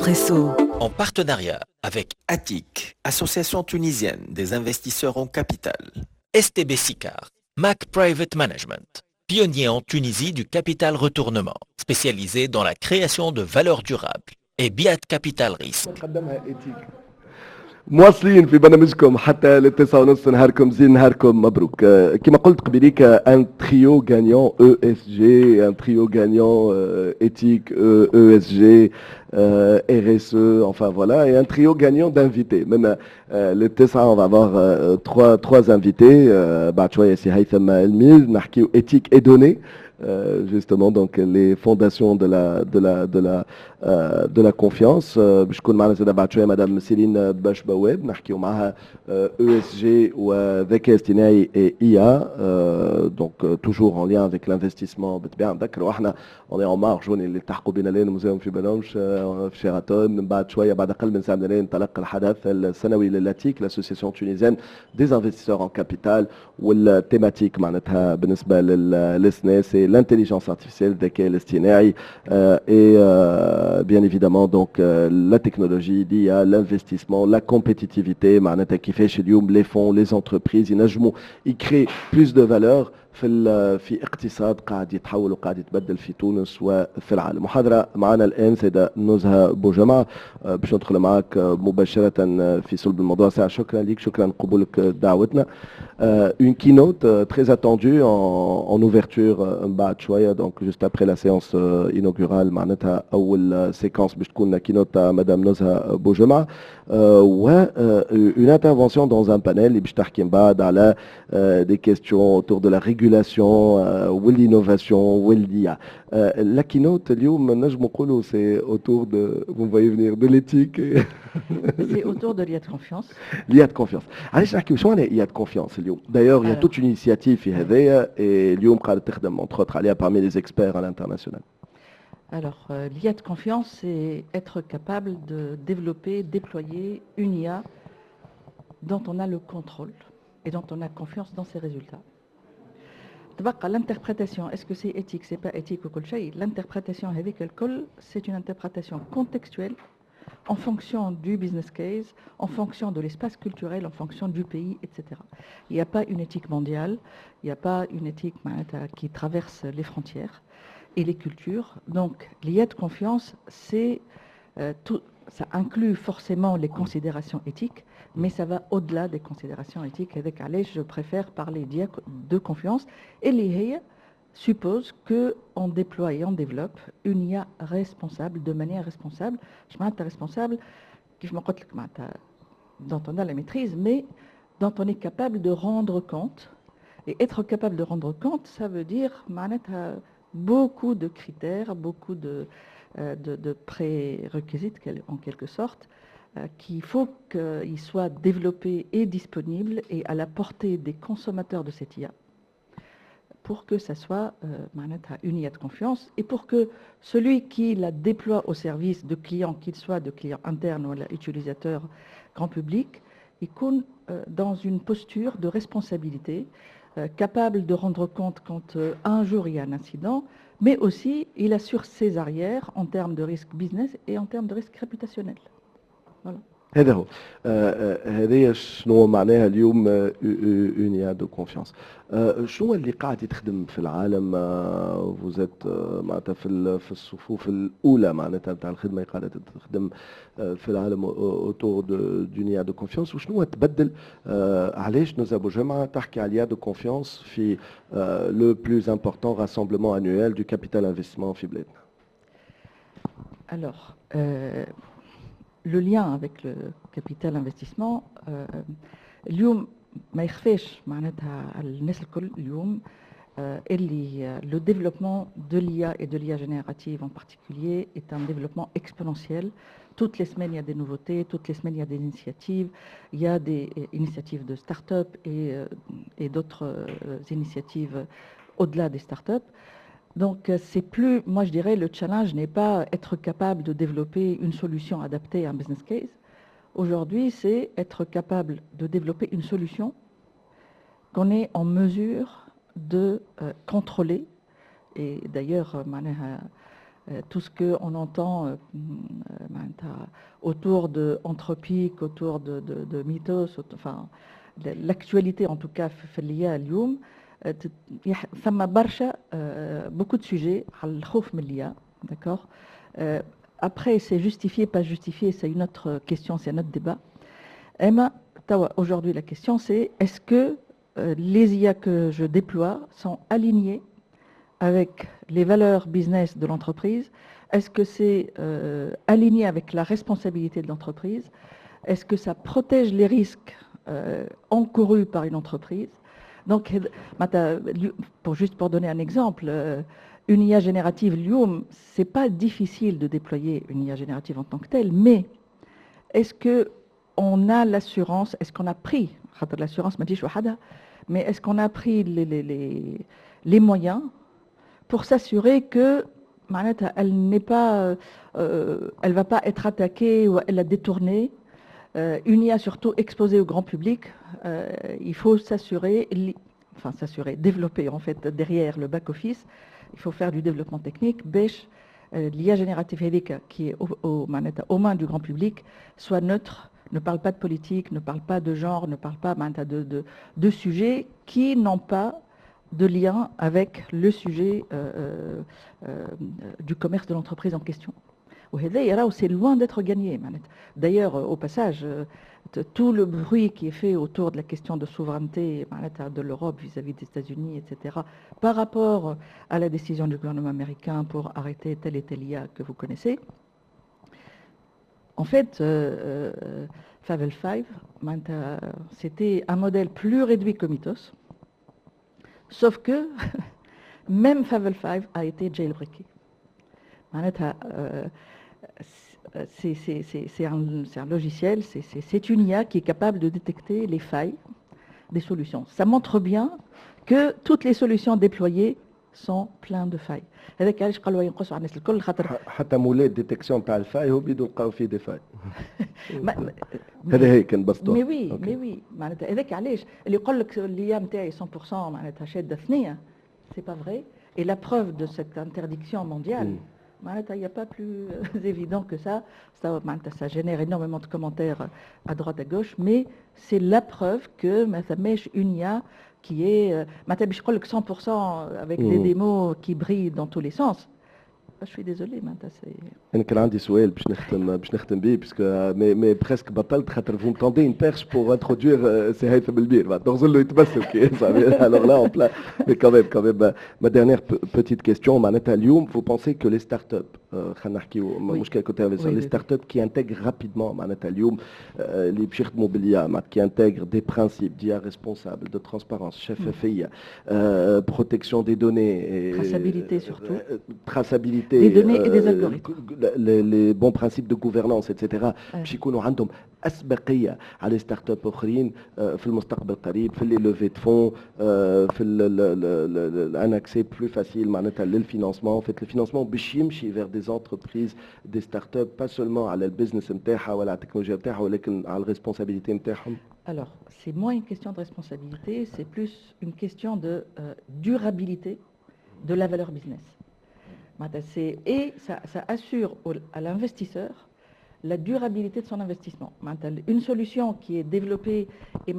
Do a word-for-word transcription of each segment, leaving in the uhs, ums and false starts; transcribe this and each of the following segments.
Expresso. En partenariat avec A T I C, Association tunisienne des investisseurs en capital, S T B Sicard, Mac Private Management, pionnier en Tunisie du capital retournement, spécialisé dans la création de valeurs durables, et Biat Capital Risk. مواصلين في برنامجكم حتى للتسعة ونص. نهاركم زين، نهاركم مبروك. كما قلت قبيليك ان تريو غانيون او اس جي، ان تريو غانيون éthique, او اس جي, R S E, enfin voilà, et un trio gagnant d'invités. Même euh, le Tessa, on va avoir euh, trois, trois invités. Bachoua c'est Haytham Elmil, Narki éthique et données. Euh, justement donc les fondations de la de la de la euh, de la confiance. باش تكون معنا سيدة بعد شوية مدام سيلين باشبواب نحكيو معها E S G وذكاء اصطناعي et I A, euh, donc euh, toujours en lien avec l'investissement. بالطبيعة نذكروا احنا on est en marge اللي التحقوا بنا لين مزيون في بلوش في شيراتون. من بعد شوية بعد أقل من ساعة من الليل انطلق الحدث السنوي للاتيك l'association tunisienne des investisseurs en capital, والتيماتيك معناتها بالنسبة للسنة c'est l'intelligence artificielle, الذكاء الاصطناعي euh, et euh, bien évidemment donc euh, la technologie, l'I A, l'investissement, la compétitivité. معناتها كيفاش اليوم les fonds, les entreprises ينجموا يكري plus de valeur في في اقتصاد قاعد يتحول وقاعد يتبدل في تونس وفي العالم. محاضرة معنا الآن سيدة نزهة بوجمعة، باش ندخل معك مباشرة في صلب الموضوع. ساعة شكرا لك، شكرا قبولك دعوتنا. Une keynote très attendue en, en ouverture بعد شوية، donc juste après la séance inaugurale معناتها أول séquence باش تكون keynote تاع مدام نزهة بوجمعة، و une intervention dans un panel اللي باش تحكي من بعد على des questions autour de la régulation ou l'innovation ou l'I A. La keynote اليوم نجم نقولوا c'est autour de, vous me voyez venir, de l'éthique. C'est autour de l'I A de confiance. l'I A de confiance. علاش نحكيو شو معناها l'I A de confiance اليوم؟ D'ailleurs, il y a toute une initiative في هذايا et اليوم قاعدة تخدم entre autres عليها parmi les experts à l'international. Alors, euh, l'I A de confiance, c'est être capable de développer, déployer une I A dont on a le contrôle et dont on a confiance dans ses résultats. L'interprétation, est-ce que c'est éthique, c'est pas éthique ou quoi que ce soit, l'interprétation avec le col, c'est une interprétation contextuelle en fonction du business case, en fonction de l'espace culturel, en fonction du pays, et cetera. Il n'y a pas une éthique mondiale, il n'y a pas une éthique qui traverse les frontières et les cultures. Donc, l'I A de confiance, c'est euh, tout, ça inclut forcément les considérations éthiques, mais ça va au-delà des considérations éthiques. Avec Alej, je préfère parler d'I A de confiance. Et l'I A suppose qu'on déploie et on développe une I A responsable, de manière responsable. Je m'attends responsable, dont on a la maîtrise, mais dont on est capable de rendre compte. Et être capable de rendre compte, ça veut dire beaucoup de critères, beaucoup de, de, de prérequisites en quelque sorte, qu'il faut qu'il soit développé et disponible et à la portée des consommateurs de cette I A pour que ça soit euh, une I A de confiance et pour que celui qui la déploie au service de clients, qu'il soit de clients internes ou utilisateurs grand public, il compte euh, dans une posture de responsabilité, euh, capable de rendre compte quand euh, un jour il y a un incident, mais aussi il assure ses arrières en termes de risque business et en termes de risque réputationnel. Voilà. هذا هو هذه شنو معناها اليوم اون اي دو كونفيونس. شنو اللي قاعد يتخدم في العالم؟ وزات معناتها في في الصفوف الاولى معناتها نتاع الخدمه قاعده تخدم في العالم اوتور دون اي دو كونفيونس، وشنو تبدل؟ علاش نزهة بوجمعة تحكي على اي دو كونفيونس في لو بلوز امبورطون راسمبلمون انويل دو كابيتال انفستيسمون في بلادنا؟ Alors, euh, le lien avec le capital investissement, اليوم ما يخفاش معناتها على الناس الكل اليوم اللي le développement de l'I A et de l'I A générative en particulier est un développement exponentiel. Toutes les semaines, il y a des nouveautés, toutes les semaines, il y a des initiatives. Il y a des initiatives de start-up et, et d'autres initiatives au-delà des start-up. Donc, c'est plus, moi je dirais, le challenge n'est pas être capable de développer une solution adaptée à un business case. Aujourd'hui, c'est être capable de développer une solution qu'on est en mesure de euh, contrôler. Et d'ailleurs, euh, tout ce qu'on entend euh, euh, autour de Anthropique, autour de, de, de Mythos, enfin, l'actualité en tout cas liée à اليوم ثم برشا beaucoup de sujets على الخوف من l'I A, d'accord. euh, après c'est justifié pas justifié, c'est une autre question, c'est un autre débat. Emma, aujourd'hui la question c'est est-ce que euh, les I A que je déploie sont alignés avec les valeurs business de l'entreprise? Est-ce que c'est euh, aligné avec la responsabilité de l'entreprise? Est-ce que ça protège les risques euh, encourus par une entreprise? Donc, pour, juste pour donner un exemple, euh, une I A générative, l'I U M, c'est pas difficile de déployer une I A générative en tant que telle, mais est-ce qu'on a l'assurance, est-ce qu'on a pris, l'assurance, mais est-ce qu'on a pris les, les, les, les moyens pour s'assurer que elle n'est pas, euh, elle va pas être attaquée ou elle a détourné. Euh, une I A surtout exposée au grand public, euh, il faut s'assurer, enfin s'assurer, développer en fait derrière le back-office, il faut faire du développement technique, bêche, euh, l'I A générative qui est au, au, aux mains du grand public soit neutre, ne parle pas de politique, ne parle pas de genre, ne parle pas de, de, de sujets qui n'ont pas de lien avec le sujet euh, euh, du commerce de l'entreprise en question. C'est loin d'être gagné. D'ailleurs, au passage, tout le bruit qui est fait autour de la question de souveraineté de l'Europe vis-à-vis des États-Unis, et cetera, par rapport à la décision du gouvernement américain pour arrêter tel et tel I A que vous connaissez, en fait, euh, Favel cinq, c'était un modèle plus réduit que Mythos. Sauf que même Favel cinq a été jailbreaké. Euh, c'est un, un logiciel, c'est une I A qui est capable de détecter les failles des solutions. Ça montre bien que toutes les solutions déployées sont pleines de failles. هذاك علاش قالوا ينقصوا على الناس الكل خاطر حتى مولات ديتيكسيون تاع الفاي هو بيدو لقاو فيه دي فاي. هذا هيك نبسطوه. مي وي مي وي معناتها هذاك علاش اللي يقول لك اللي نتاعي cent pour cent معناتها شاده ثنيه c'est pas vrai et la preuve de cette interdiction mondiale il n'y a pas plus évident que ça. Ça, ça génère énormément de commentaires à droite à gauche, mais c'est la preuve que ça mèche une I A qui est je crois que cent pour cent avec mmh. des démos qui brillent dans tous les sens. Je suis désolée, mais c'est... أنا كان عندي سؤال باش نختم باش نختم بيه باسكو مي مي بريسك بطلت خاطر vous me tendez une perche pour introduire سي هيثم البير بعد نغزر له يتبسم كي alors là en plein mais quand même quand même ma dernière petite question معناتها اليوم vous pensez que les startups خلينا نحكيو مشكل كنت les startups qui intègrent rapidement معناتها اليوم اللي باش يخدموا باليا معناتها qui intègrent des principes d'I A responsable de transparence شفافية protection des données traçabilité surtout traçabilité des données et des algorithmes. Les, les bons principes de gouvernance et cetera باش يكونوا عندهم أسبقية على ستارت اب أخرين في المستقبل القريب في اللي لوفي دو فون في ان اكسي بلو فاسيل معناتها للفينانسمون في الفينانسمون باش يمشي vers des entreprises des start up pas seulement على البيزنس نتاعها ولا على التكنولوجيا نتاعها ولكن على الريسبونسابيلتي نتاعهم. Alors, c'est moins une question de responsabilité, c'est plus une question de euh, durabilité de la valeur business. Et ça, ça assure à l'investisseur la durabilité de son investissement. Une solution qui est développée et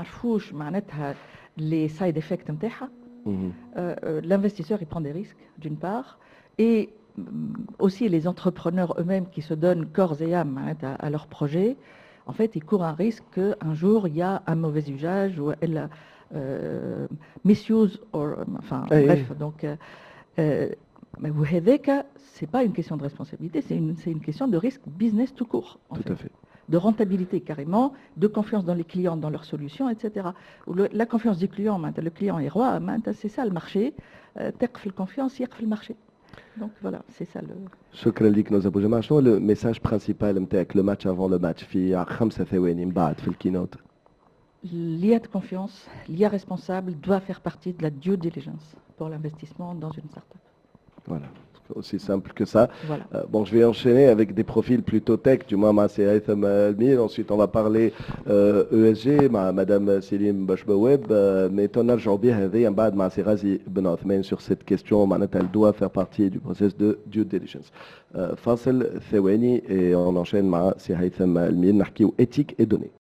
les side effects, euh, l'investisseur il prend des risques d'une part et aussi les entrepreneurs eux-mêmes qui se donnent corps et âme à, à leur projet, en fait ils courent un risque qu'un jour il y a un mauvais usage ou elle a euh, misuse, or, enfin hey, bref hey. donc euh, euh, mais ce n'est pas une question de responsabilité, c'est une, une question de risque business tout court. En tout fait. à fait. De rentabilité carrément, de confiance dans les clients, dans leurs solutions, et cetera. Le, la confiance du client, le client est roi, c'est ça le marché. T'as la confiance, il y a le marché. Donc voilà, c'est ça le... شكرا لك نوزا أبو جماعة. شنو le message principal نتاعك le match avant le match في خمسة ثواني من بعد في الكينوت؟ L'I A de confiance, l'I A responsable doit faire partie de la due diligence pour l'investissement dans une start-up. Voilà. aussi simple que ça. Voilà. Euh, bon, je vais enchaîner avec des profils plutôt tech, du moins c'est Haitham Almir. Ensuite, on va parler euh, E S G, ma, Madame Selim Bachbaweb, euh, mais on a aujourd'hui un bad ma Razi Ben Othman sur cette question. Elle doit faire partie du process de due diligence. Euh, Fassel Thewani et on enchaîne ma Haitham Almir, narki éthique et données.